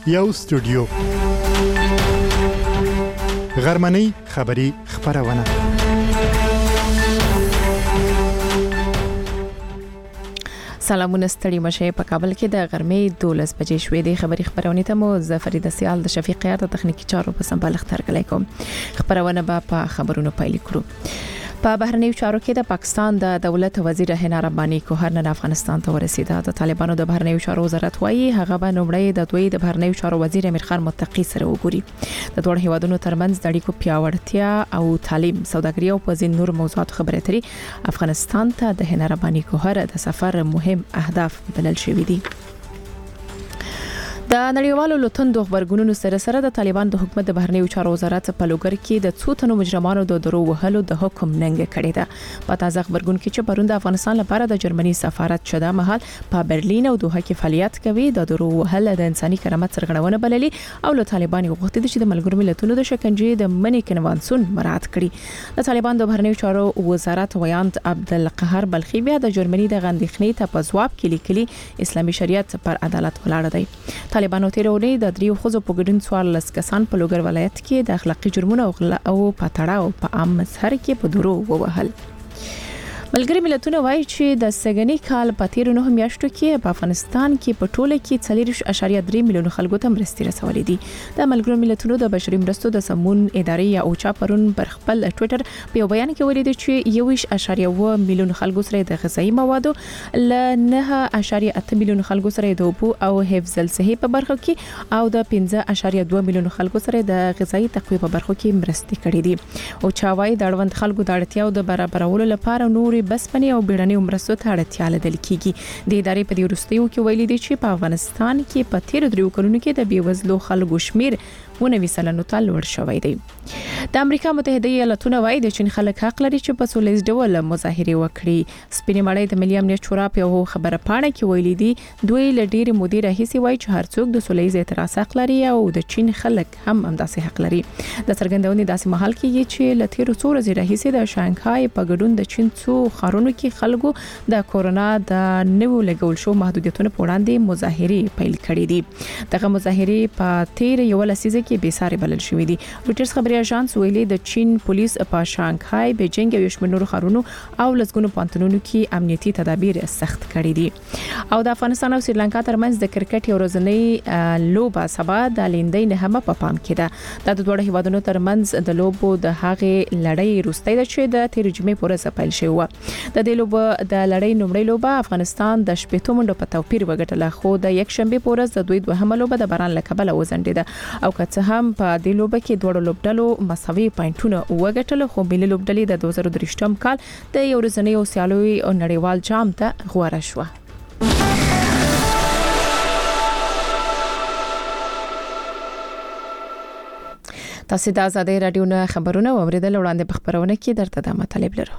یو سټوډیو غرمنۍ خبری خبرونه. سلامونه ستړي مشه په کابل کې د غرمې 12 بجې شوې د خبري خبرونه ته مو زفریده سیال د شفیقیار د تخنیکی چارو په سمبالښت ترګلای کوم. خبرونه په خبرونو پیل کړو. په بهرنیو چارو کې د پاکستان د دولت وزیر حنا ربانی کوهر نن افغانستان ته ورسیده. د طالبانو د بهرنیو چارو وزارت وایي هغه به نومړی د دوی د بهرنیو چارو وزیر امیر خان متقی سره وګوري. د دوه هیوادونو ترمنځ د اړیکو پیاوړتیا او تعلیم، سوداګري او په ځینو نور موضوعاتو خبرې اترې افغانستان ته د حنا ربانی کوهر د سفر مهم اهداف بلل شوي دي. د نړیوالو لوتندو خبرګونونو سره د طالبان د حکومت د بهرنیو چارو وزارت په لوګر کې د څو تنو مجرمانو د درو وهلو د حکم ننګ کړی ده. په تازه خبرګون کې چې پروند افغانستان لپاره د جرمني سفارت شدا مهال په برلین او دوحه کې فعالیت کوي د درو وهل د انساني کرامت سرغړونه بللي او له طالبان غوښتي چې د ملګرو ملتونو د شکنجې د منی کنوانسون مراعات کړي. د طالبان د بهرنیو چارو وزارت ویاند عبدالقهار بلخی بیا د جرمني د غندخنې ته په ځواب کې لیکلي اسلامي شریعت پر عدالت ولاړ دی. طالبانو تیرونی د دریو خزو په ګډون 14 کسان په لوګر ولایت کې د اخلاقی جرمونو او پاتړاو په عام مظهر کې په درو ووهل. ملګری ملتونه وایي چې د سګنی کال په 13 میاشتو کې په افغانستان کې په ټوله کې 4.3 میلیون خلکو ته مرستې رسولې دي. د ملګرو ملتونو د بشري مرستو د سمون ادارې یا اوچا پرون پر خپل ټوئیټر په یو بیان کې ویلي چې 1.1 میلیون خلکو سره د غذایی موادو ل 9.8 میلیون خلکو سره د اوبو او حفظ الصحه په برخه کې او د 15.2 میلیون خلکو سره د غذایی تقویه په برخه کې مرستې کړې دي. اوچا وايي د اړوند خلکو د اړتیاو د برابرولو لپاره نور بسپنی او بیړنی مرستو ته اړتیا لیدل کیږي. د ادارې په دې وروستیو کې ویلي دي چې په افغانستان کې په 13 کلونو کې د بیوزلو خلکو شمیر 90% ته لوړ شوی دی. د امریکا متحده ایالاتونو وایي د چین خلک حق لري چې په سولهییز ډول مظاهره وکړي. سپینې مړۍ د ملي امنیت شورا په خبره پاڼه کې ویلي دي دوی له ډېر مودې راهیسې وایي چې هر څوک د سولهییز اعتراض حق لري او د چین خلک هم همداسې حق لري. د څرګندونې داسې مهال کې چې له 13 ورځې راهیسې د شانګهای په ګډون د چین څو خارونو کې خلکو د کورونا د نوو لګول شو محدودیتونو په وړاندې مظاهره پیل کړې دي. دغه مظاهره په 13 یو لسیزه کې به ساري بلل شوې دي. رويټرز خبري اژانس ویلي د چین پولیس په شانګهای، بیجینګ او یشمنور خارونو او لسګونو پانتونونو کې امنیتي تدابیر سخت کړي دي. او د افغانستان او سریلانکا ترمنځ د کرکټ یو ورځنی لوبه سبا د لیندۍ نهمه په پام کې ده. د دوه هیوادونو ترمنځ د لوبو د هغې لړۍ روستۍ ده چې د 13 جمعې پورې پیل شوی و. د دې لوبه د لړۍ نومړۍ لوبه افغانستان د شپږ منډو په توپیر وګټله، خو د یک شنبه پورې د دوی دوهمه لوبه د باران لکبل وزندیده او که هم په دې لوبه کې دوه لوبډلو مساوي پوینټونه وګټل، خو ملي لوبډلې د 2023 کال د یو ورځنی سیالۍ او نړیوال جام ته غوړه شوه. تاسو د آزادۍ رادیو نه خبرونه اوریدل وړاندې په خبرونه کې درته د مطلب لرو.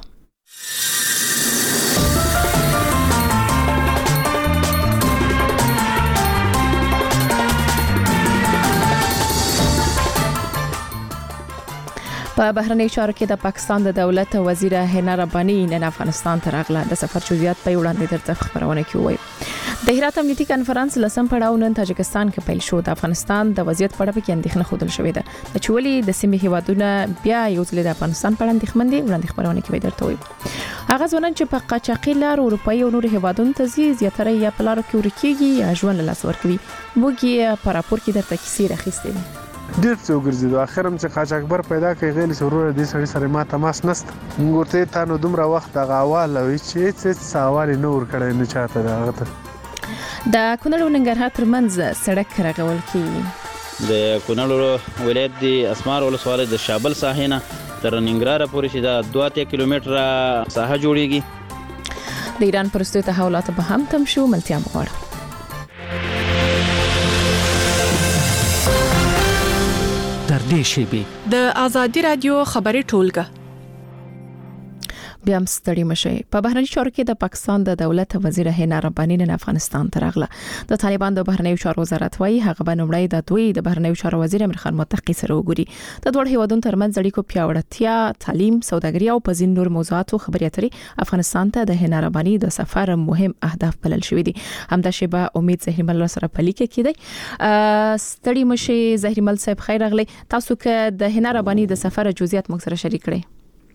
په بهرنیو چارو کې د پاکستان د دولت وزیر حنا ربانی نن افغانستان ته راغله. د سفر جزئیات په وړاندې درته خبرونه کوي. د هرات امنیتي کانفرنس لسم پړاو نن تاجکستان کې پیل شو. د افغانستان د وضعیت په اړه کې اندېښنه خوده شوې ده چې ولې د سیمې هیوادونه بیا یو ځل د افغانستان په اړه اندېښمن دي. وړاندې خبرونه کوي درته وي. هغه ځوانان چې په قاچاقي لار اروپאי او نور هیوادونو ته ځي زیاتره یا په لار کې ورکیږي یا ژوند له لاس ورکوي. موږ یې په راپور کې درته کیسې راخېستې دي. ډېر څو ګرځیدو اخرم چې قاچاقبر پیدا کوي غیلې سرور دې سړي سره ما تماس نست ورته تا نو دومره وخت دغه اواله وی چې سوال نه ور کړی نه چاته دغه ته. د کونړ او ننګرهار ترمنځ سړک رغول کیږي. د کونړ ولایت د اسمار ولسوالۍ د شابل ساحې نه تر ننګرهار پورې چې دا 2 کیلومتره ساحه جوړیږي. د ایران پرستو تحولات به هم تم شو. ملتیا مغواړه در دې شیبې د آزادۍ رادیو خبري ټولګه بیا هم ستړي مشي. په بهرنی چارو کې د پاکستان د دولت وزیر هینا رباني نن افغانستان ته راغله. د طالبان د بهرنی چارو وزارت وايي هغه به نومړی د دوی د بهرنی چارو وزیر امیر خان متقی سره وګوري. د دوه هیوادونو ترمنځ اړیکو پیاوړتیا، تعلیم، سوداګري او په ځین نور موضوعاتو خبرې اترې افغانستان ته د هینا رباني د سفر مهم اهداف بلل شوې دي. همدا شیبه امید زهرمل سره پلي کې کیدی. ستړي مشي زهرمل صاحب، خیر راغلی. تاسو که د هینا رباني د سفر جزئیات موږ سره شریک کړئ.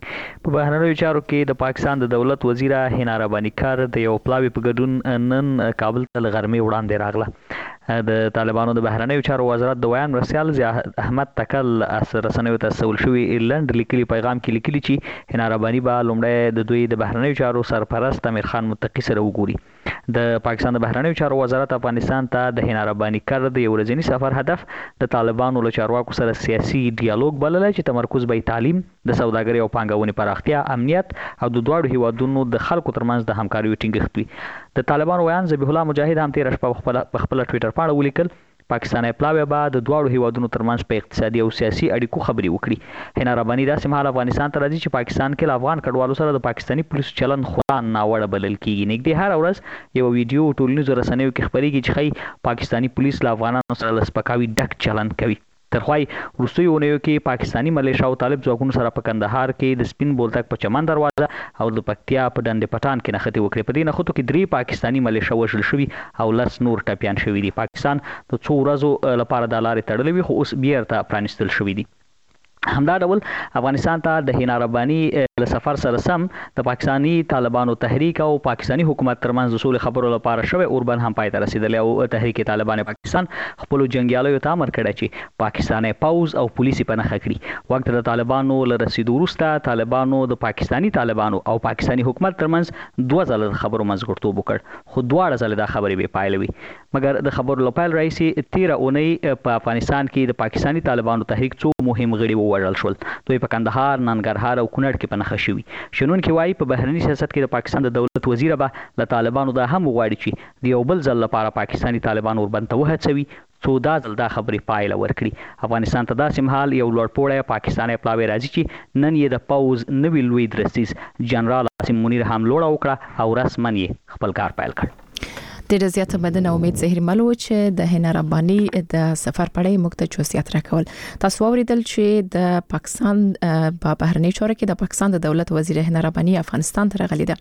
په بهرنیو چارو کې د پاکستان د دولت وزیر هینا رباني کار د یو پلاوی په ګډون نن کابل ته لغرمې وړاندې راغله. د طالبانو د بهرنیو چارو وزارت د ویان مرسیال احمد تکل رسنیو ته سول شوی لند لیکلي پیغام کې لیکلي چې هینا رباني به لومړی د دوی د بهرنیو چارو سرپرست امیر خان متقی سره وګوري. د پاکستان د بهرنیو چارو وزارت افغانستان ته د هینا رباني کار د یو ورځني سفر هدف د طالبانو له چارواکو سره سیاسي ډیالوګ بللی چې تمرکز به تعلیم، د سوداګرۍ او پانګونې پراختیا، امنیت او د دواړو هیوادونو د خلکو ترمنځ د همکاریو ټینګښت وي. د طالبانو ویان ذبیح الله مجاهد هم تیر شپه په خپل ټویټر باندې ولیکل پاکستاني پلاوی به د دواړو هیوادونو ترمنځ په اقتصادي او سیاسي اړیکو خبرې وکړي. هینا رباني داسې مهال افغانستان ته راځي چې پاکستان کې له افغان کډوالو سره د پاکستاني پولیسو چلن خورا ناوړه بلل کیږي. نږدې هر ورځ یو ویډیو ټولنیزو رسنیو کې خبرېږي چې ښایي پاکستاني پولیس له افغانانو سره له سپکاوي ډک چلن کوي. ترخوای وروستیو اونیو کې پاکستاني ملیشیا او طالب ځواکونو سره په کندهار کې د سپین بولدک په چمن دروازه او د پکتیا په ډنډ پټان کې نښتې وکړې. په دې نښتو کې 3 پاکستاني ملیشیا وژل شوي او 10 نور ټپیان شوي دي. پاکستان د څو ورځو لپاره د لارې تړلې وي خو اوس بیرته پرانیستل شوي دي. همدا ډول افغانستان ته د هینا رباني له سفر سره سم د پاکستاني طالبانو تحریک او پاکستاني حکومت ترمنځ د سولې خبرو لپاره شوی اوربند هم پای ته رسیدلی او تحریک طالبان پاکستان خپل جنگیالیو ته امر کړی چې پاکستاني پوز او پولیس په نښه کړي. وخت د طالبانو له رسیدو وروسته طالبانو د پاکستاني طالبانو او پاکستاني حکومت ترمنځ 2 ځله د خبرو منځګړیتوب وکړ خو دواړه ځله دا خبرې بې پایله وي. مګر د خبرو لپاره رئیس 13 اونۍ په افغانستان کې د پاکستاني طالبانو تحریک څو مهم غړي ووژل شول. دوی په کندهار، ننګرهار او کونړ کې په نښه شوي. شنونکي وایي په بهرني سیاست کې د پاکستان د دولت وزیر به له طالبانو دا هم وغواړي چې د یو بل ځل لپاره پاکستاني طالبان اوربند ته وهڅوي څو دا ځل دا خبرې پایله ورکړي. افغانستان ته داسې مهال یو لوړپوړی پاکستاني پلاوی راځي چې نن یې د پوز نوي لوی درستیز جنرال عاصم منیر هم لوړه وکړه او رسما یې خپل کار پیل کړ. ډېر زیات بدنه امید زهرمل و چې د هینا رباني د سفر پړې موږ ته جزئیات راکول. تاسو اوریدل چې د پاکستان په بهرنی چارو کې د پاکستان د دولت وزیر هینا رباني افغانستان ته راغلی ده.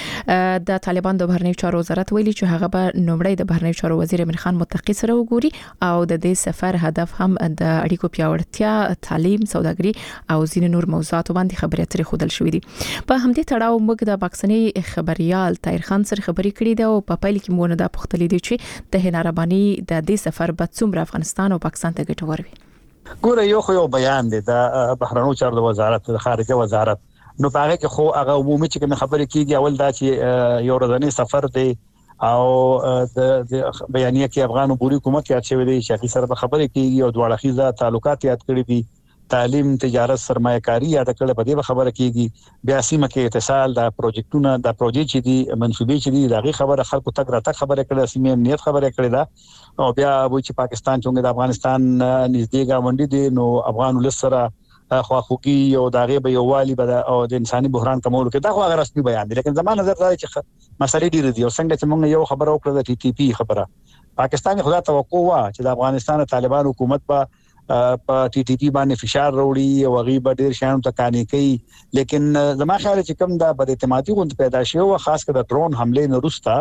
د طالبان د بهرنی چارو وزارت ویلي چې هغه به نومړی د بهرنی چارو وزیر امیر خان متقی سره وګوري او د دې سفر هدف هم د اړیکو پیاوړتیا، تعلیم، سوداګري او ځینې نور موضوعاتو باندې خبرې اترې خودل شوې دي. په همدې تړاو موږ د پاکستاني خبريال طاهر خان سره خبرې کړې ده او په پیل کې مونږ دا پوښتلې دي چې د هینا رباني د دې سفر به څومره افغانستان او پاکستان ته ګټور وي. ګوره یو بیان دی د بهرنیو چارو وزارت د خارجه وزارت نو هغه کې خو هغه عمومي چې کوم خبرې کیږي اول دا چې یو ورځنی سفر دی او د بیانیه کې افغان عبوري حکومت یاد شوی دی چې سره خبرې کیږي او دواړه خيزه تعلقات یاد کړی دي، تعلیم، تجارت، سرمایه‌کاری یاد کړل. په دې خبره کیږي بیا سیمه کې اتصال، د پروجیکټونو د پروجیکټ چې دي منسوبې چې دي دغه خبره خلکو تک راته خبره کړل، سیمه امنیت خبره کړل دا او بیا وایي چې پاکستان څنګه د افغانستان نږدې گاونډي دي نو افغان ولسره خواخوږي او دغه به یووالي او د انساني بحران کمولو کې دا خو هغه رسمي بیان دي. لیکن زموږ نظر دا چې مسلې ډېرې دي او څنګه چې موږ یو خبره وکړه د ټي ټي پی خبره پاکستان خو دا توقع وا چې د افغانستان طالبان حکومت په ټي ټي پی باندې فشار وروړي او غیبه ډیر شان ته کاني کوي. لیکن زما خیال چې کوم د بد اعتمادي غوند پیدا شي او خاص کر د ډرون حمله نه وروسته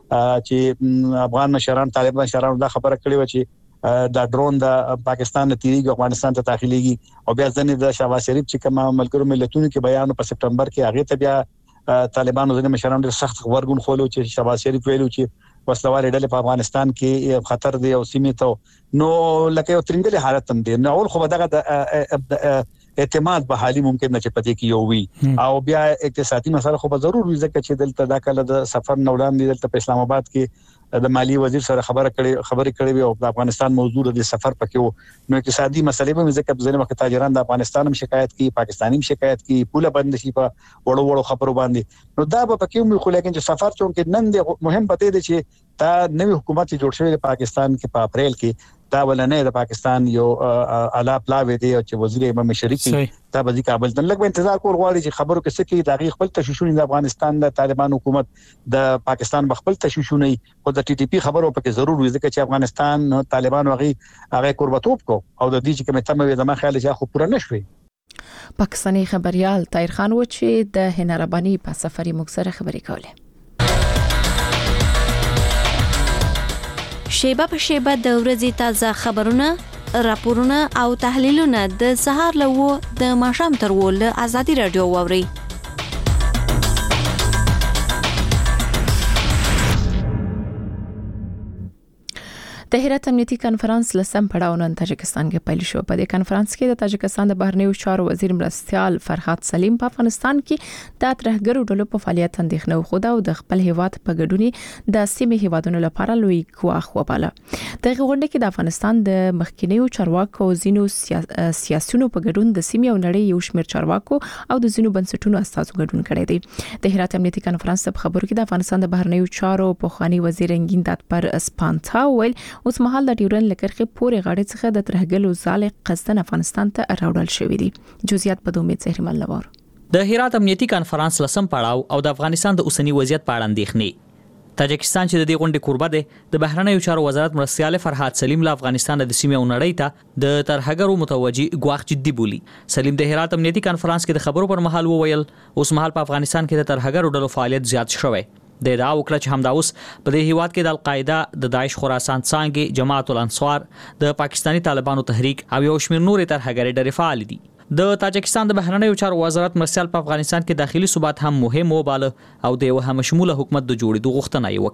چې افغان مشران طالبان مشران دا خبره کړې و چې د ډرون د پاکستان ته تیریږي افغانستان ته داخليږي او بیا ځنې د شهباز شریف چې کوم ملګرو ملتونو کې بیان په سپټمبر کې هغه ته بیا طالبانو ځنې مشران ډېر سخت ورګون خولو چې شهباز شریف ویلو چې وسلوال ډلې په افغانستان کې خطر دی او سیمه ته نو لکه یو ترنګلي حالت هم دی. نو اول خو دغه اعتماد به حالي ممکن نه چې پدې کې یو وي او بیا اقتصادي مسله خو به ضرور وي ځکه چې دلته دا کله د سفر نوړاندې دلته په اسلام آباد کې د مالی وزیر سره خبرې کړې او د افغانستان موضوع د سفر پکې وو نو اقتصادي مسلې به ځکه ځینې وخت تاجران د افغانستان هم شکایت کوي، پاکستاني هم شکایت کوي، پوله بند شي په وړو خبرو باندې نو دا به پکې مو خو لیکن چې سفر چون کې نن د مهم پته دي چې دا نوې حکومت جوړ شوی د پاکستان کې په اپریل کې دا ولنه د پاکستان یو اعلی پلاوی دی چې وزیر امام شریفي دا به کابل ته لږ انتظار کول غواړي چې خبرو کې څه کې د خپل تشویشونه د افغانستان د طالبان حکومت د پاکستان خپل تشویشونه او د ټي ټي پی خبرو په کې ضرور وي ځکه چې افغانستان طالبان هغه قربتوب کو او د دې چې کومه تمه زما خیال چې خو پوره نشوي. پاکستانی خبريال طاهر خان و چې د هنربانی په سفري مکسره خبرې کوله. شیبه په شیبه د ورځې تازه خبرونه، راپورونه او تحلیلونه د سهار له د ماښام تر ول ازادي رادیو ووري. د هرات امنیتي کانفرنس لسم پړاو نن تاجکستان کې پیل شو. په دې کانفرنس کې د تاجکستان د بهرنیو چارو وزیر مرستيال فرحات سلیم په افغانستان کې د ترهګرو ډلو په فعالیت اندېښنه خوده او د خپل هیواد په ګډونی د سیمې هیوادونو لپاره لوی ګواښ وباله. د غونډې کې د افغانستان د مخکینیو چارواکو زینو سیاسيونو په ګډون د سیمې او نړۍ یو شمېر چارواکو او د زینو بنسټونو استازو ګډون کړی دی. د هرات امنیتي کانفرنس په خبرو کې د افغانستان د بهرنیو چارو پوخانی وزیر رنگین دات پر اسپانتا ویل اوس مهال د ډیورن لکرخه پورې غاړې څخه د ترهګلو ځال قصدن افغانستان ته راوړل شوې دي. جزئیات په دومید زهرمل لور. د هرات امنیتي کانفرنس لسم پړاو او د افغانستان د اوسنی وضعیت په اړه اندېښنې. تاجکستان چې د دې غونډې کوربه دی د بهرنیو چارو وزارت مرستيال فرحات سلیم له افغانستان د سیمې او نړۍ ته د ترهګرو متوجي ګواښ جدي بولی. سلیم د هرات امنیتي کانفرنس کې د خبرو پر مهال وویل اوس مهال په افغانستان کې د ترهګرو ډلو فعالیت زیات شوی. د ادعا وکړه چې همدا اوس په دې هیواد کې د القاعده، د داعش خراسان څانګې، جماعت الانصار، د پاکستانی طالبانو تحریک او یو شمېر نورې ترهګرې ډلې فعال دي. د تاجکستان د بهرنیو چارو وزارت مرستيال په افغانستان کې داخلي ثبات هم مهم وباله او د یو همشموله حکومت د جوړېدو غوښتنه یې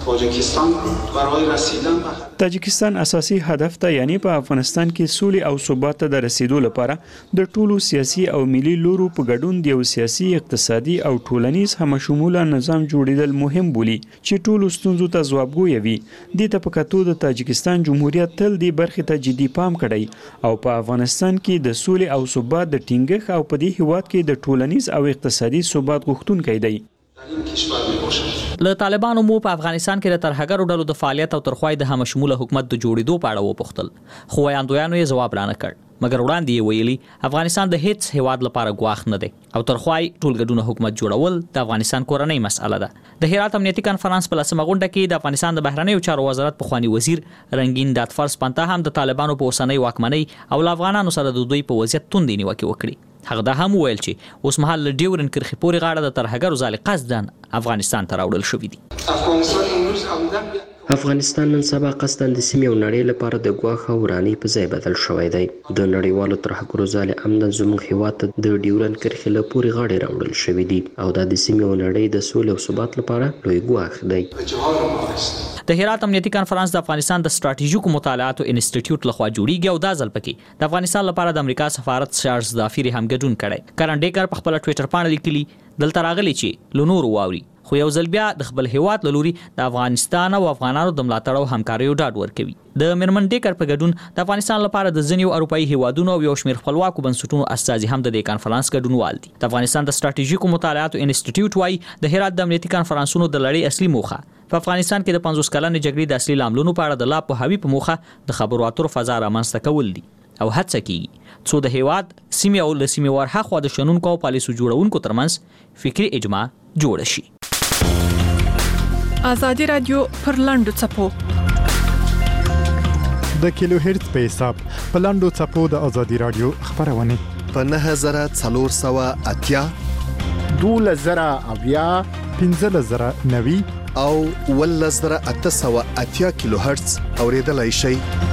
وکړه. تاجکستان اساسي هدف ته یعنی په افغانستان کې سولې او ثبات ته د رسیدو لپاره د ټولو سیاسي او ملي لورو په ګډون د یو سیاسي، اقتصادي او ټولنیز همشموله نظام جوړېدل مهم بولي چې ټولو ستونزو ته ځوابګوی وي. د تپکاتو د تاجکستان جمهوریت تل د برخې ته جدي پام کړی او په افغانستان کې د سولې او ثبات د ټینګښت او په دې هیواد کې د ټولنیز او اقتصادي ثبات غوښتونکی دی. له طالبانو مو په افغانستان کې د ترهګرو ډلو د فعالیت او ترخوای د همشموله حکومت د جوړېدو په اړه وپوښتل، خو وړاندویانو یې ځواب رانه کړ. مګر وړاندې یې ویلي افغانستان د هیڅ هیواد لپاره ګواښ نه دی او ترخوای ټولګډونه حکومت جوړول د افغانستان کورنۍ مسأله ده. د هرات امنیتي کانفرنس په لسمه غونډه کې د افغانستان د بهرنیو چارو وزارت پخوانی وزیر رنگین دات فرس پنتا هم د طالبانو په اوسنۍ واکمنۍ او افغانانو سره د دوی په وضعیت توندې نیوکې وکړي. هغه دا هم ویل چې اوس مهال له ډیورن کرخې پورې غاړه د ترهګرو ځال قصدن افغانستان ته راوړل شوې دي. افغانستان نن سبا قصدن د سیمې او نړۍ لپاره د ګواښ او ورانۍ په ځای بدل شوی دی. د نړیوالو ترهګرو ځال عمدن زموږ هیواد ته د ډیورن کرښې له پورې غاړې راوړل شوي دي او دا د سیمې او نړۍ د سولې او ثبات لپاره لوی ګواښ دی. د هرات امنیتي کانفرنس د افغانستان د ستراتیژیکو مطالعاتو انسټیټیوټ لخوا جوړیږي او دا ځل پکې د افغانستان لپاره د امریکا سفارت چارلز دافیر هم ګډون کړي. کرنډیکر په خپل ټوئیټر باندې لیکلي دلته راغلي چې لونور واوري خو یو ځل بیا د خپل هیواد لوري د افغانستان او افغانانو د ملاتړ او همکاریو ډاډ ورکوي. د میرمن ډیکر په ګډون د افغانستان لپاره د ځینو اروپאי هیوادونو او یو شمېر خپلواکو بنسټونو استازي هم د دې کانفرنس ګډونوال دي. د افغانستان د ستراتیژیکو مطالعاتو انسټیټیوټ وايي د هرات د امنیتي کانفرنسونو د لړۍ اصلي موخه په افغانستان کې د 50 کلنې جګړې د اصلي لاملونو په اړه د لا پوهاوي په موخه د خبرو اترو فضا رامنځته کول دي او هڅه کوي څو د هیواد سیمې او له سیمې ورها خوا د شنونکو او پالیسو جوړونکو ترمنځ فکری اجماع جوړ شي. ازادي رادیو پر لاندو چپو د کیلو هرتز په حساب په لاندو چپو د ازادي رادیو خبرونه په 9480 12090 15090 او 11880 کیلو هرتز اوریدلای شئ.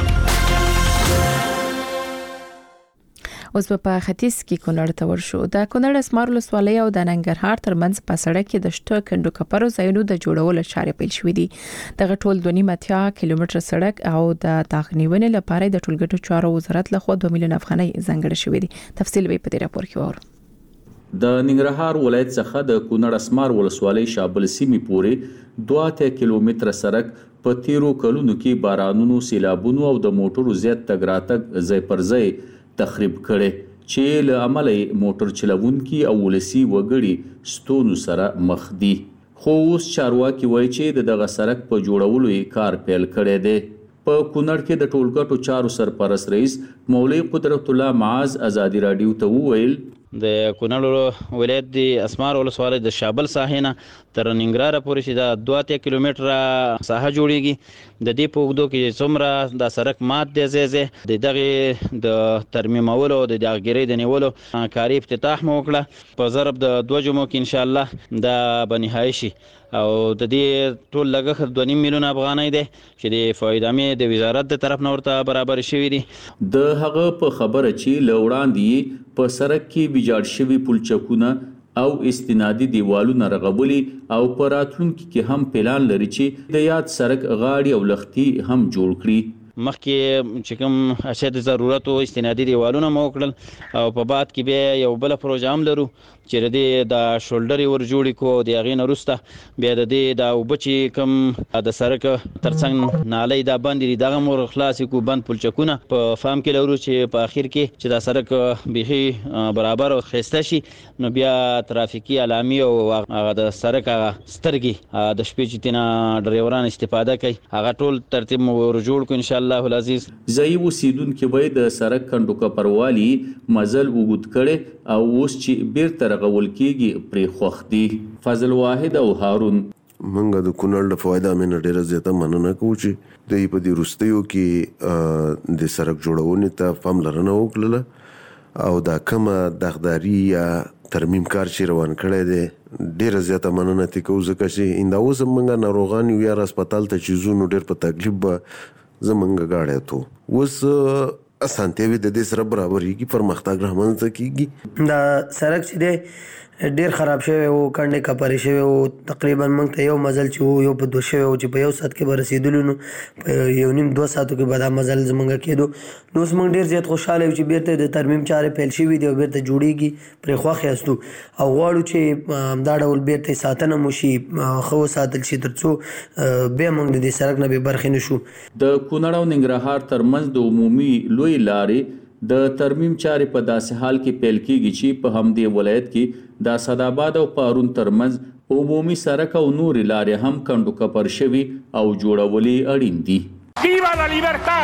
اوس په ختیځ کې کونړ ته ورشو. د کونړ اسمار ولسوالۍ او د ننګرهار ترمنځ په سړک کې د شته کندو کپرو ځایونو د جوړولو چارې پیل شوې دي. دغه ټول 2.5 کیلومتر سړک او د تاغنیونې لپاره د ټولګټو چارو وزارت لخوا 2 میلیون افغانۍ ځانګړې شوې دي. تفصیل به په دې راپور کې وره. د ننګرهار ولایت څخه د کونړ اسمار ولسوالۍ شابل سیمې پورې 2 کیلومتر سړک په تیرو کلونو کې بارانونو، سیلابونو او د موټرو زیات تګ راتګ ځای پر ځای تخریب کړي چې له عمله موټر چلوونکي او ولسی وګړي ستونو سره مخ دي. خو اوس چارواکي وایي چې دغه سړک په جوړولو یې کار پیل کړی دی. په کونړ کې د ټولګټو چارو سرپرست رئیس مولوی قدرت الله معاذ ازادي رادیو ته وویل د کونړ ولایت د اسمار ولسوالۍ د شابل ساحې نه تر ننګرهار پورې چې دا 2 کیلومتره ساحه جوړیږي د دې په اوږدو کې څومره د سړک مات دی زیزه د دغه د ترمیمولو د داغګیرۍ د نیولو کاري افتتاح مو وکړه په ضرب د 2 جمعو کې ان شاء الله د بنهایی شي او د دې ټول لګښت 2.5 میلیون افغانۍ دی چې د فایدامې د وزارت د طرف نه ورته برابر شوی دي د هغه په خبره چې لوړاندې په سړک کې ویجاړ شوی پلچکونه او استنادي دیوالونه رغولي او په راتلونکي کې هم پلان لري چې د یاد سړک غاړي او لختي هم جوړ کړي مخکې چې کوم اشد ضرورت او استنادي دیوالونه مو کړل او په بعد کې به یو بل پروژه هم لرو چې د شولډر ور جوړی کو د هغې نه وروسته بیا د دې د وبچی کوم د سړک ترڅنګ نالۍ دا باندې دغه مور خلاص کو بند پلچکونه په فهم کې لرو چې په اخر کې چې دا سړک به برابر او خسته شي نو بیا ترافیکي علامې او د سړک سترګې د شپې چې تینا ډرایوران استفاده کوي هغه ټول ترتیب ور جوړ کو ان شاء الله العزیز ځای اوسیدونکو به د سړک کندو کپروالي مزل وګد کړي او اوس چې بیرته رغول کېږي پرې خوښ دي فضل واحد او هارون منګه د کونړ د فایده مې ډیره زیاته مننه کوم چې د په دې روستیو کې د سړک جوړونې ته پاملرنه وکړه او دا کومه دغداري یا ترمیم کار چې روان کړی دی ډیره زیاته مننه تی کوم ځکه چې انده اوس منګه ناروغان یو یا هسپتال ته چیزونو ډیر په تکلیف به زمونږ گاډی ته اوس اسانتیاوي د دې سره برابرېږي پرمختګ رامنځته کیږي دا سړک چې دی ډیر خراب شوی او کنده کپری شوی او تقریبا موږ ته یو مزل چې یو په 2 شوی او چې په 1 ساعت کې به رسیدلو نو په یو نیم 2 ساعتو کې به دا مزل زمونږ کېدو نو اوس موږ ډیر زیات خوشاله یو چې بیرته د ترمیم چارې پیل شوي دي او بیرته جوړیږي پرې خوښ یاستو او غواړو چې دا ډول بیرته ساتنه مو شي خو ساتل شي ترڅو بیا موږ د دې سړک نه به برخې نشو د کونړ او ننګرهار ترمنځ د عمومي لوی لارې د ترمیم چارې په داسې حال کې پیل کیږي چې په همدې ولایت کې د اسداباد او پارون ترمنځ عمومی سړک او نورې لارې هم کندو کپر شوي او جوړولې اړین دي ویوا لا لیبرتا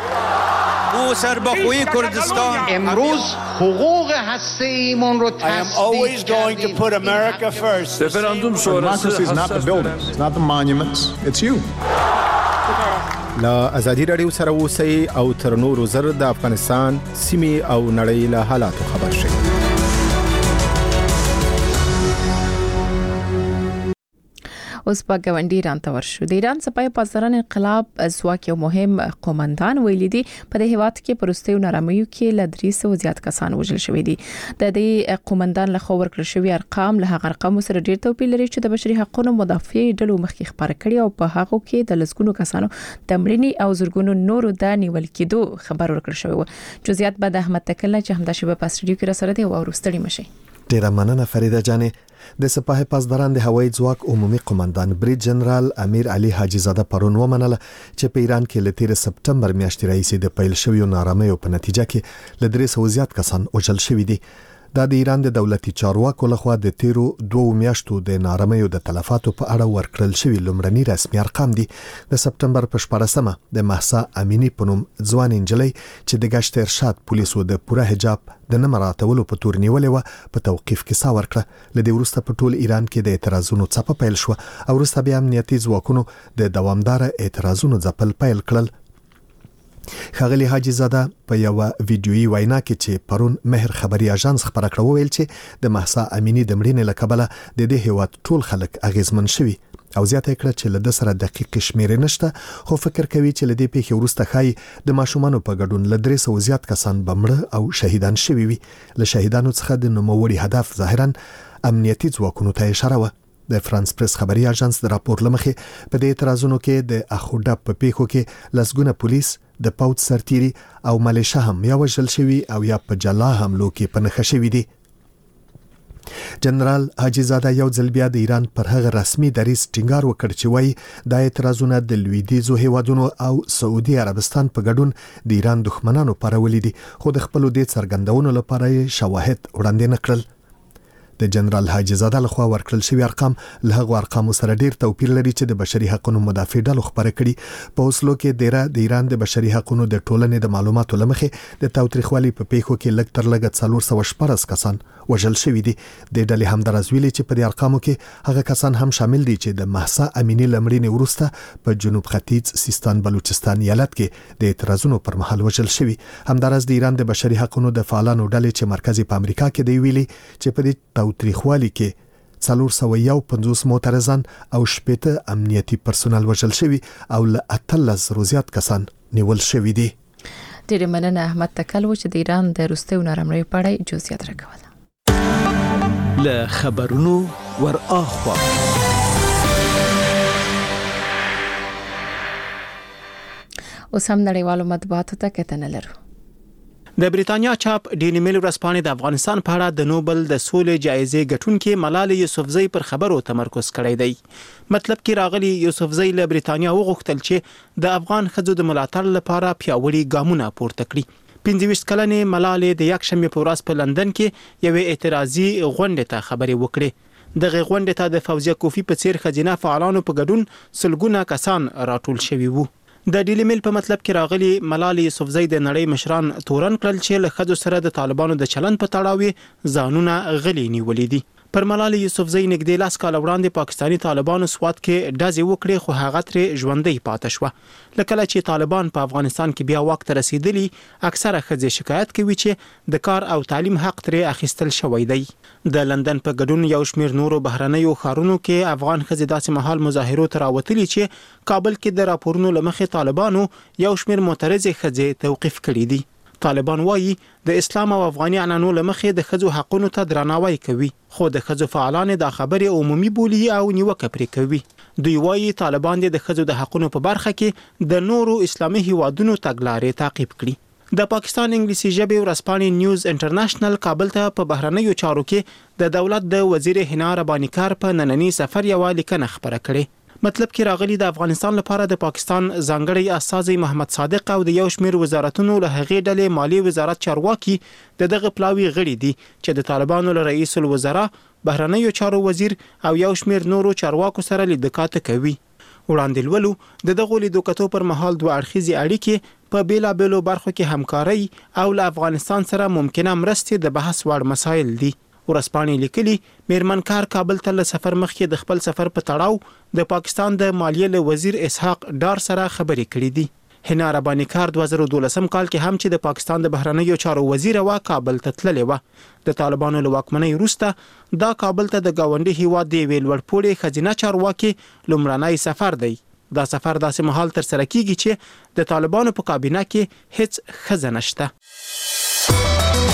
او سربخوی کردستان امروز حقوق هسته‌ایمون رو تصدیق کردیم. Referendum sonrası is not the buildings, it's not the monuments, it's you. لا ازادي رادیو سره اوسئ او تر نورو زر د افغانستان سیمې او نړۍ له حالاتو خبر شئ. اوس په ګاونډي ایران ته ورشو. د ایران سپاه پاسداران انقلاب ځواک یو مهم قومندان ویلي دي په دې هیواد کې پرستیو نارامیو کې ل 300 زیات کسان وژل شوي دي. د دې قومندان له خوا ورکړل شوی ارقام له هغه ارقام سره ډیر توپیر لري چې د بشري حقوقو مدافع ډلو مخکې خبره کړې او په هغه کې د لسګونو کسانو د مړینې او زرګونو نورو د نیول کېدو خبر ورکړل شوی و. جزئیات به د احمد تکل چې همدا شبه په استودیو کې را سره دی او ورستړي مشي. ډیره مننه فریده جانې. د سپاه پاسداران د هوایي ځواک عمومي قومندان بریډ جنرال امیر علي حاجی زاده پرون ومنله چې په ایران کې ل 13 سپټمبر میاشتې راهیسې د پیل شویو نارامیو په نتیجه کې ل 300 زیات کسان وژل شوي دي. دا د ایران د دولتي چارواکو لخوا د تیرو 2 میاشتو د نارامیو د تلفاتو په اړه ورکړل شوی لومړني رسمي ارقام دي. د سپټمبر په 14مه د مهسا امینی په نوم ځوان انجلۍ چې د گشت ارشاد پولیسو د پوره حجاب د نه مراتبولو په تور نیولې و په توقيف کې سا ورکړه. لدې وروسته په ټول ایران کې د اعتراضونو څپه پیل شو او وروسته بیا امنیتي ځواکونو د دوامدار اعتراضونو ځپل پیل کړل. خاغلی حاجی زاده په یو ویډیويي وینا کې چې پرون مهر خبري اژانس خبره کړو ویل چې د مهسا امینی د مړینې لکبله د دې هیواد ټول خلک اغیزمن شوي او زیاته کړه چې له سره دقیق شمیرې نشته خو فکر کوي چې لدې پیښې وروسته خای د ماشومانو په ګډون ل 300 زیات کسان بمړه او شهیدان شوي وي. له شهیدانو څخه د نوموړي هدف ظاهرا امنیتي ځواکونو ته اشاره و. د فرانس پریس خبري اژانس د راپور لمخې په دې اعتراضونو کې د اخوډه په پیښو کې لسګونه پولیس د پاوت سرتيري او ملیشه هم یا وژل شوي او یا په جلا حملو کې پنهخه شوي دي. جنرال حاجی زاده یو ځل بیا د ایران پر هغه رسمي دریځ ټینګار وکړ چې وایي د اعتراضونو د لویدیځو هیوادونو او سعودي عربستان په ګډون د ایران دښمنانو پرولې دي خو د خپل د څرګندونو لپاره شواهد وړاندې نکړل. د جنرال حاجي زاده لخوا ورکړل شوی ارقام له هغو ارقامو سره ډیر توپیر لري چې د بشري حقوقو مدافع ډلو خبره کړي. په اوسلو کې د ایران د بشري حقوقو د ټولنې د معلوماتو لمخې د تاوتریخوالي په پیښو کې لږ تر لږه 414 کسان وژل شوي دي. د ډلې همدارس ویلي چې په دې ارقامو کې هغه کسان هم شامل دي چې د مهسا امینی لمړینې وروسته په جنوب ختیځ سیستان بلوچستان ایالت کې د اعتراضونو پر مهال وژل شوي. همدارس د ایران د بشري حقوقو د فعالانو ډلې چې مرکزي په امریکا کې دی ویلي چې په دې تاوتریخوالي کې 451 معترضان او 80 امنیتي پرسونل وژل شوي او له 13 زیات کسان نیول شوي دي. ډېر مننه احمد تکل چې د ایران د روسیې نرمۍ په اړه جزئیات راکول. له خبرونو ور اخوا اوس هم نړیوالو مطبوعاتو ته کتنه لرو. د بریتانیا چاپ ډیلی میل ورځپاڼې د افغانستان په اړه د نوبل د سولې جایزې ګټونکې ملالۍ یوسفزۍ پر خبرو تمرکز کړی دی. مطلب کې راغلی یوسفزۍ له بریتانیا وغوښتل چې د افغان ښځو د ملاتړ لپاره پیاوړي ګامونه پورته کړي. 25 کلنې ملالۍ د یکشنبې په ورځ په لندن کې یوې اعتراضي غونډې ته خبرې وکړې. دغه غونډې ته د فوزیه کوفی په څیر ښځینه فعالانو په ګډون سلګونه کسان راټول شوي وو. د ډیلی میل په مطلب کې راغلی ملالۍ یوسفزۍ د نړۍ مشران تورن کړل چې له ښځو سره د طالبانو د چلن په تړاو ځانونه غلي نیولې دي. پر ملالۍ یوسفزۍ نږدې 10 کال وړاندې پاکستانی طالبانو سواد کې ډزې وکړې خو هغه ترې ژوندۍ پاتې شوه. لکه چې طالبان په افغانستان کې بیا واک ته رسیدلی اکثره ښځې شکایت کوي چې د کار او تعلیم حق ترې اخیستل شوی دی. د لندن په ګډون یو شمېر نورو بهرنیو ښارونو کې افغان ښځې داسې مهال مظاهرو ته راوتلي چې کابل کې د راپورونو لمخې طالبانو یو شمېر معترضې ښځې توقیف کړي دي. طالبان وایي د اسلام او افغاني عنعنو لمخې د ښځو حقونو ته درناوی کوي خو د ښځو فعالان د خبرې عمومي بولي او نیوکه پرې کوي. دوی وایي طالبان د ښځو د حقونو په برخه کې د نورو اسلامي هیوادونو تګلارې تعقیب کړي. د پاکستان انګلیسي ژبې ورځپاڼې نیوز انټرنیشنل کابل ته په بهرنیو چارو کې د دولت د وزیر حنا رباني کار په نننی سفر یو لیکنه خبره کړې. مطلب کې راغلی د افغانستان لپاره د پاکستان ځانګړی استازی محمد صادق او د یو شمېر وزارتونو له هغې ډلې مالی وزارت چارواکي دغه پلاوی غړي دي چې د طالبانو له رئیس الوزرا بهرنیو چارو وزیر او یو شمېر نورو چارواکو سره لیدکات کوي. وړاندې ولو د دغه لیدکاتو پر مهال دوه اړخیزې اړیکې په بیلابېلو برخو کې همکاري او له افغانستان سره ممکنه مرستې د بحث وړ مسایل دي. ورځپاڼې لیکلي میرمنکار کابل ته له سفر مخکې د خپل سفر په تړاو د پاکستان د مالیې له وزیر اسحاق ډار سره خبرې کړې دي. حنا رباني کار 2012 کال کې هم چې د پاکستان د بهرنیو چارو وزیر وا کابل ته تللې و. د طالبانو له واکمنۍ وروسته دا کابل ته د گاونډي هیواد دی ویل ورپوړي خزینه چارواکي لومړنی سفر دی. دا سفر داسې مهال تر سره کیږي چې د طالبانو په کابینه کې هیڅ ښځه نشته.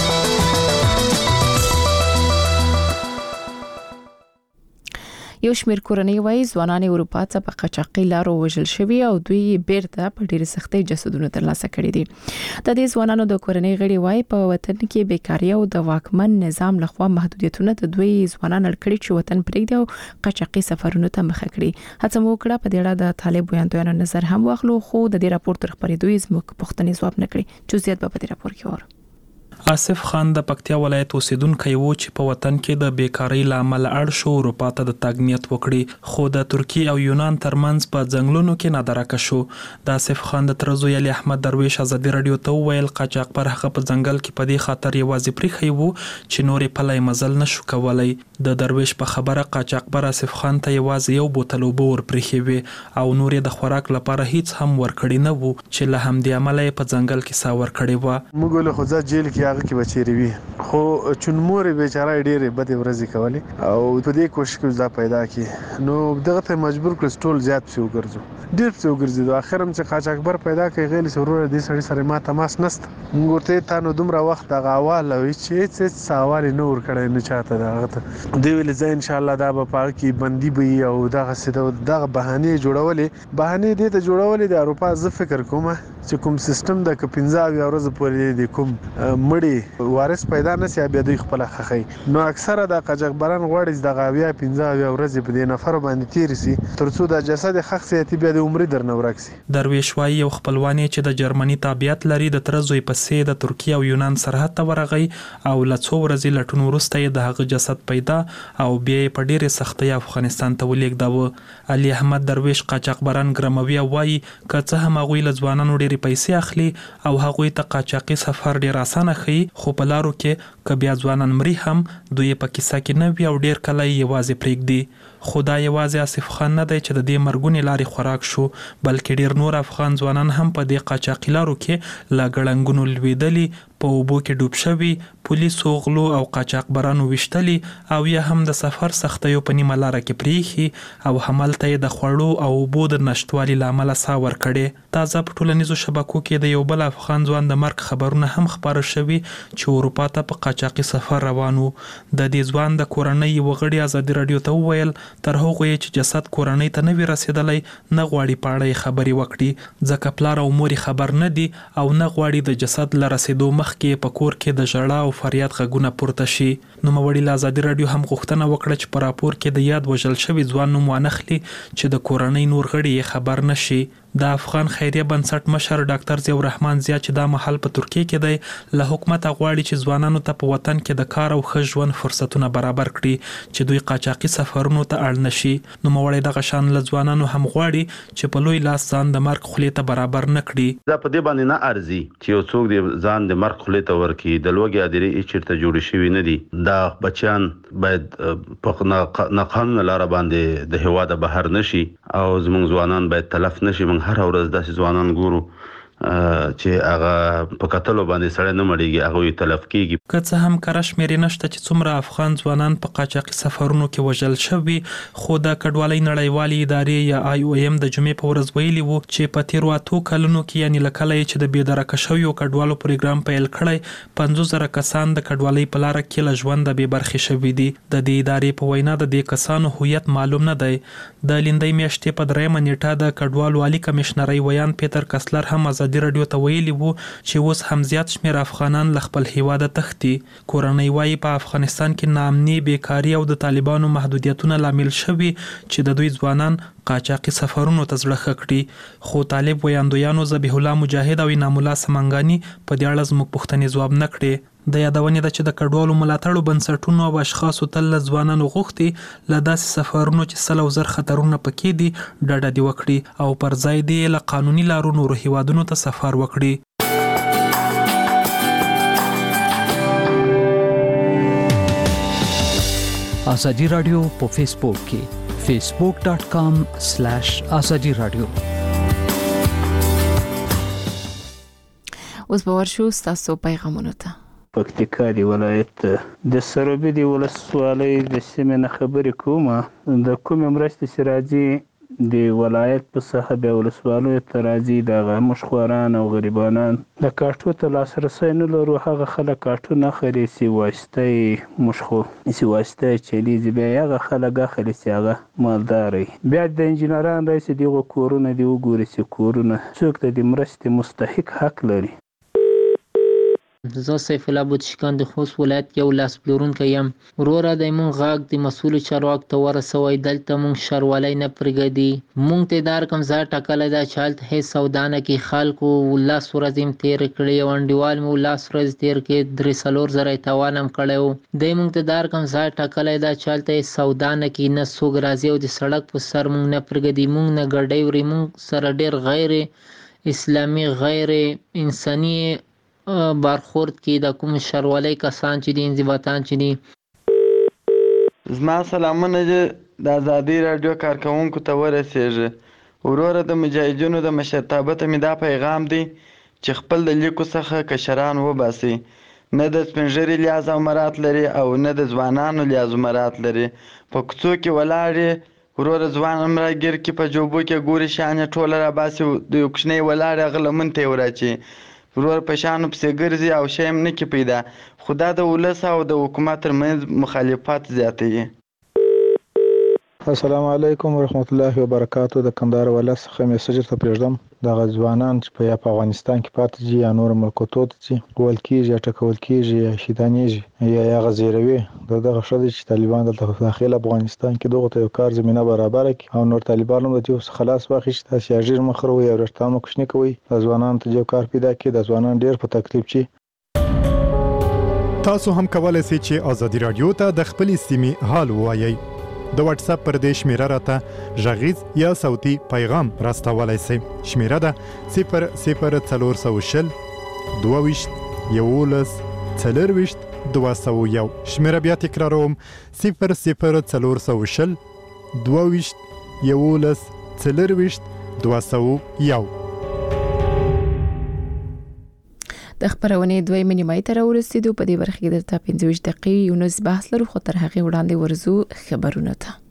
یو شمېر کورنۍ وایي ځوانان اروپا ته په قاچاقي لارو وژل شوي او دوی بیرته په ډېرې سختۍ جسدونه ترلاسه کړي دي. د دې ځوانانو د کورنۍ غړي وایي په وطن کې بیکاري او د واکمن نظام لخوا محدودیتونه د دوی ځوانان اړ کړي چې وطن پرېږدي او قاچاقي سفرونو ته مخه کړي. هڅه مو وکړه په دې اړه د طالب وړاندوینو نظر هم واخلو خو د دې راپور تر خبرېدو زموږ پوښتنې ځواب نه کړي. جزئیات په دې راپور کې ورو. آصف خان د پکتیا ولایت اوسیدونکی و چې په وطن کې د بیکاری لامل اړ شو اروپا ته د تګ نیت وکړي خو د ترکیه او یونان ترمنځ په ځنګلونو کې نادرکه شو. د آصف خان د تر زوی علي احمد درویش ازادي رادیو ته ویل قاچاق پر هغه په ځنګل کې په دې خاطر یوازې پریخي وو چې نورې پلای مزل نشو کولای. د درویش په خبره قاچاق پر آصف خان ته یوازې یو بوتل اوبه ورپریخي وي او نورې د خوراک لپاره هیڅ هم ورکړي نه وو چې له همدې امله په ځنګل کې ساور کړي و. موږ له خو جیل کې هغه کې بچی وي خو چونمور بیچاره ډېرې بدې ورځې کولې او په دې کوشش کې ځا پیدا کی نو دغه ته مجبور کړ ټول زیات څو ګرځو ډېر څو ګرځیدو اخر هم چې قاچاقبر پیدا کړي غیر سرور دې سړي سره ما تماس نست ورته تا نو دومره وخت هغه اواله وي چې سوال نه ور کړی نه چاته دغه دی ویل زه ان شاء الله دا به پاک کې بندي وي او دغه سده دغه بهانه جوړولې بهانه دې ته جوړولې د اروپا ز فکر کوم چې کوم سیستم د 15 ورځې پورې د کوم مړی وارث پیدا نشي بیا دوی خپل خخي نو اکثره د قاچاقبران غوړي د غاویا 15 ورځې په دې نفر باندې تیر سي ترڅو د جسد خخصيتي بیا د ټولې عمر درنه ورکسي. درویش وایي یو خپلوانی چې د جرمني تابعیت لري د ترزوی پسې د ترکیه او یونان سرحد ته ورغی او لڅو ورځې لټون وروسته یې د هغه جسد پیدا او بیا په ډېرې سختۍ افغانستان ته ولېږداوه. علي احمد درویش قاچاقبران ګرموي وایي که څه هم هغوی له ځوانانو ډېرې پیسې اخلي او هغوی ته قاچاقي سفر ډېر اسانه ښیي، خو په لارو کې که بیا ځوانان مري هم دوی په کیسه کې نه وي او ډېر کله یې یوازې پرېږدي. خو دا یوازې آصف خان نه دی چې د دې مرګونې لارې خوراک شو، بلکې ډېر نور افغان ځوانان هم په دې قاچاقي لارو کې له ګړنګونو لوېدلي، په اوبو کې ډوب شوي، پولیسو غلو او قاچاقبرانو ویشتلي او یا هم د سفر سختیو په نیمه لاره کې پرېښي او همالته یې د خوړو او اوبو د نشتوالي له امله ساه ورکړې. تازه په ټولنیزو شبکو کې د یو بل افغان ځوان د مرګ خبرونه هم خپاره شوي چې اروپا ته په قاچاقي سفر روان و. د دې ځوان د کورنۍ یو غړي ازادي راډیو ته وویل تر هغو یې چې جسد کورنۍ ته نه وي رسېدلی نه غواړي په اړه یې خبرې وکړي، ځکه پلار او مور خبر نه دي او نه غواړي د جسد له رسېدو مخکې په کور کې د ژړا او فریاد غږونه پورته شي. نوموړي له ازادي راډیو هم غوښتنه وکړه چې په راپور کې د یاد وژل شوي ځوان نوم وانخلي چې د کورنۍ نور غړي یې خبر نه شي. د افغان خیریه بنسټ مشر ډاکټر ضیاء الرحمن ضیاء چې دا مهال په ترکیه کې دی له حکومت غواړي چې ځوانانو ته په وطن کې د کار او ښه ژوند فرصتونه برابر کړي چې دوی قاچاقي سفرونو ته اړ نشي. نوموړی دغه شان له ځوانانو هم غواړي چې په لوی لاس ځان د مرګ خولې ته برابر نه کړي. دا په دې باندې نه ارزي چې یو څوک دې ځان د مرګ خولې ته ورکړي. د لوږې هدیرې چېرته جوړې شوي نه دي. دا بچیان باید په ناقانونه لاره باندې د هېواده بهر نشي او زموږ ځوانان باید تلف نشي. موږ هره ورځ داسې ځوانان ګورو چې هغه په کتلو باندې سړی نه مړېږي، هغوی تلف کېږي. که څه هم کره شمېرې نشته چې څومره افغان ځوانان په قاچاقي سفرونو کې وژل شوي، خو د کډوالۍ نړیوالې ادارې یا IOM د جمعې په ورځ ویلي وو چې په تېرو 8 کلونو کې یعنې له کله یې چې د بېدرکه شویو کډوالو پروګرام پیل کړی 50,000 کسان د کډوالۍ په لاره کې له ژونده بې برخې شوي دي. د دې ادارې په وینا د دې کسانو هویت معلوم نه دی. د لیندۍ میاشتې په 3 نیټه د کډوالو عالی کمشنرۍ ویان پیټر کسلر هم ازادي راډیو ته ویلي وو چې اوس هم زیات شمېر افغانان له خپل هیواده تښتي. کورنۍ وایي په افغانستان کې ناامني، بیکاري او د طالبانو محدودیتونه لامل شوي چې د دوی ځوانان قاچاقي سفرونو ته زړه ښه کړي. خو طالب ویاندویانو ذبیح الله مجاهد او انعام الله سمنګاني په دې اړه زموږ پوښتنې ځواب نه کړې. د یادونې ده چې د کډوالو ملاتړو بنسټونو او اشخاصو تل له ځوانانو غوښتي له داسې سفرونو چې سل او زر خطرونه پکې دي ډډه دې وکړي او پر ځای دې له قانوني لارو نورو هیوادونو ته سفر وکړي. ازادي راډیو په فیسبوک کې facebook.com/ازادي راډیو. اوس به ورشو ستاسو پیغامونو ته. پکتیکا دی ولایت د سروبي دی ولسوالۍ د سیمې نه خبرې کومه. د کومې مرستې چې راځي د ولایت په ساحه بیا ولسوالیو ته راځي دغه مشخواران او غریبانان د کاټو ته لاسرسی نه لرو. هغه خلک کاټو نه اخلي چې واسطه مشخو چې واسطه چلیږي، بیا هغه خلک اخلي چې هغه مالدار وي. بیا د انجینران رئیس دغه کورونه دی وګوري چې کورونه څوک د دې مرستې مستحق حق لري. زه سیف الله بودشکان د خوست ولایت یو لاس پلورونکی یم. وروره د مونږ غاږ د مسؤلو چارواکو ته ورسوئ. دلته مونږ شروالی نه پرېږدي. مونږ ته دا رقم ځای ټاکلی ده چې هلته هېڅ سودا نه کوي. خلکو 10 ورځې هم تېرې کړې، یو انډیوال مې 10 ورځې تېر کړې، 3-4 زره یې تاوان هم کړی و. دی مونږ ته دا رقم ځای ټاکلی ده چې هلته هېڅ سودا نه کوي، نه څوک راځي او د سړک په سر مونږ نه پرېږدي. مونږ نه ګډۍ وړي. مونږ سره ډېر غیر اسلامي، غیر انساني برخورد کې د کوم شرولۍ کسان چې دي، انضباطان چې دي. زما سلامونه د ازادي راډیو کارکوونکو ته ورسېږي. وروره د مجاهدینو د مشرتابه ته مې دا پیغام دی چې خپل د لیکو څخه کشران وباسي. نه د سپینږیري لیاز او مرات لري او نه د ځوانانو لیاز او مرات لري. په کوڅو کې ولاړې وروره ځوان هم راګیر کې په جوبو کې ګوري شان یې ټوله راباسي، د یو کوچنی ولاړې هغه لمن ته یې وراچي. ورور په شانو پسې ګرځي او شی هم نه کې پیدا. خو دا د ولس او د حکومت ترمنځ مخالفت زیاتوي. السلام علیکم ورحمت الله وبرکاتہ. د کندهار ولایت څخه میسج ته پرېږدم د ځوانان چې په افغانستان کې پاتې دي یا نور ملکونو ته چې ول کېږي ټکول کېږي یا شیطانېږي یا غزیروي دغه شته چې طالبان د داخل افغانستان کې دغه ته کار زمينه برابر کړي او نور طالبان هم د دې خلاص واخیست چې اجر مخروي او رښتانه کوښښ نه کوي د ځوانان ته یو کار پیدا کړي. د ځوانان ډېر په تکلیف چی. تاسو هم کولای شئ چې ازادي رادیو ته د خپل سیمې حال وایي. د واتس اپ پر دې شمیره راته ژغیز یا صوتي پیغام راستولای شئ. شمیره ده 00420 22 11 40 201. شمیره بیا تکراروم 00420 22 11 40 201. د خبرونې دوی منیمای تر ورسېدو په دې برخه کې درته 25 دقیقې یو نس بحث لرو خو تر هغه وړاندې ورزو خبرونه ته.